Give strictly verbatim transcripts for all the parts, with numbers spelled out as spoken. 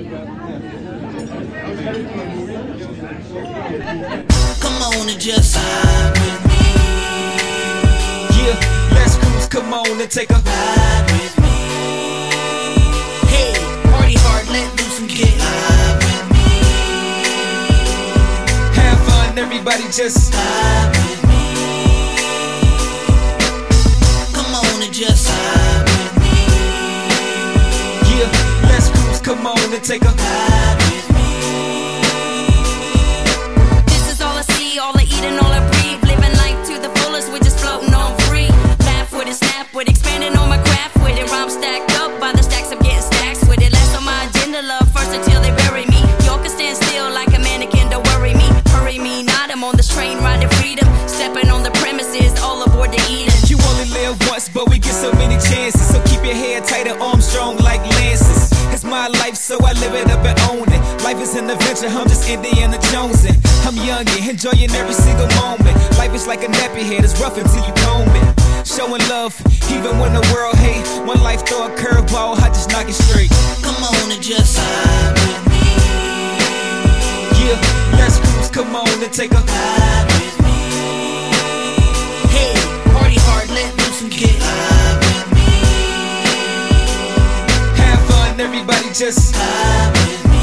Come on and just ride with me. Yeah, let's cruise, come on and take a Ride with me. Hey, party hard, let loose and get high with me. have fun, everybody just Ride with me. Come on and just ride with me. yeah, let's cruise, come on and take a Ride with me. This is all I see, all I eat and all I breathe. Living life to the fullest, we're just floating on free. Laugh with it, snap with it, expanding on my craft with it. Rhyme stacked up by the stacks, I'm getting stacks with it. Last on my agenda, love first until they bury me. Y'all can stand still like a mannequin, don't worry me. Hurry me not, I'm on this train riding freedom. Stepping on the premises, all aboard the Eden. You only live once, but we get so many chances. So keep your head tight and arms strong like lances. It's my life, so I live it up and own it. Life is an adventure, I'm just Indiana Jonesing. I'm young and enjoying every single moment. Life is like a nappy head, it's rough until you comb it. Showing love, even when the world hate. One life throw a curveball, I just knock it straight. Come on and just ride with me. Yeah, let's cruise, come on and take a Ride with me. Hey, party hard, let loose and get high with me. have fun, everybody just Ride with me.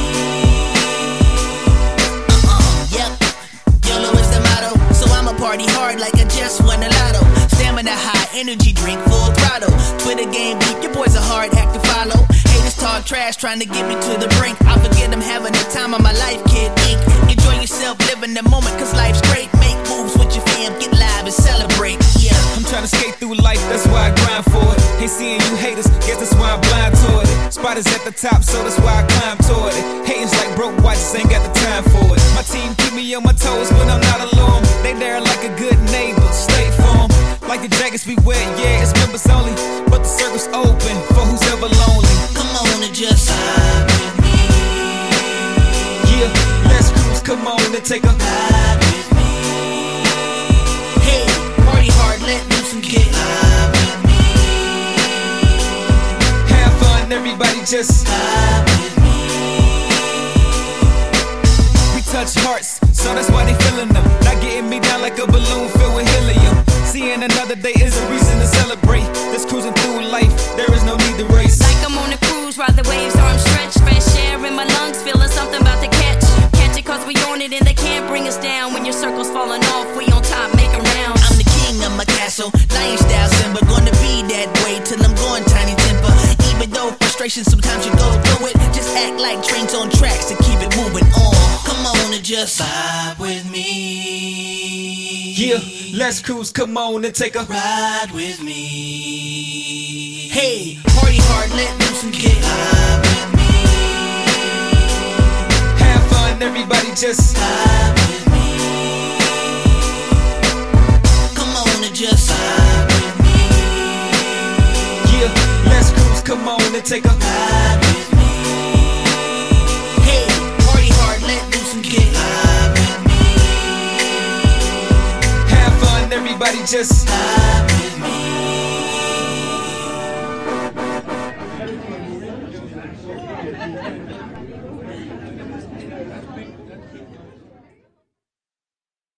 Uh-uh, yep. YOLO is the motto, so I'ma party hard like I just won a lotto. Stamina high, energy drink full throttle. Twitter game beat, your boy's a hard act to follow. Haters talk trash, trying to get me to the brink. I forget I'm having the time of my life, kid. Ink. Enjoy yourself, living the moment, cause life's great. Make moves with your fam, get live and celebrate. Yeah. I'm trying to skate through life, that's why I grind for it. Ain't seeing you haters, guess that's why I'm blind toward it. Spot is at the top, so that's why I climb toward it. Hating's like broke watches, ain't got the time for it. My team keep me on my toes when I'm not alone. They there like a good neighbor, stay firm. Like the jackets we wear, yeah, it's members only. But the circle's open for who's ever lonely. Come on and just ride with me. Yeah, let's cruise, come on and take a Ride with me. Hey, party hard, let loose and get high with me. have fun, everybody just Ride with me. we touch hearts, so that's why they feeling them. Not getting me down like a balloon filled with helium. Seeing another day is a reason to celebrate. Just cruising through life, there is no need to race. Like I'm on a cruise, ride the waves, arms stretched. Fresh air in my lungs, feeling something about to catch. Catch it cause we on it and they can't bring us down. When your circle's falling off, we on top, make a round. I'm the king of my castle, lion style Simba. Gonna be that way till I'm going tiny temper. Even though frustration sometimes you go through it, just act like trains on tracks to keep it moving on. Come on and just vibe with me. Yeah, let's cruise, come on and take a Ride with me. Hey, party hard, let loose and get high with me. have fun, everybody just Ride with me. Come on and just ride with me. yeah, let's cruise, come on and take a Ride with me. Hey, party hard, let loose and get high with me. have fun, everybody just Ride with me. Thank you.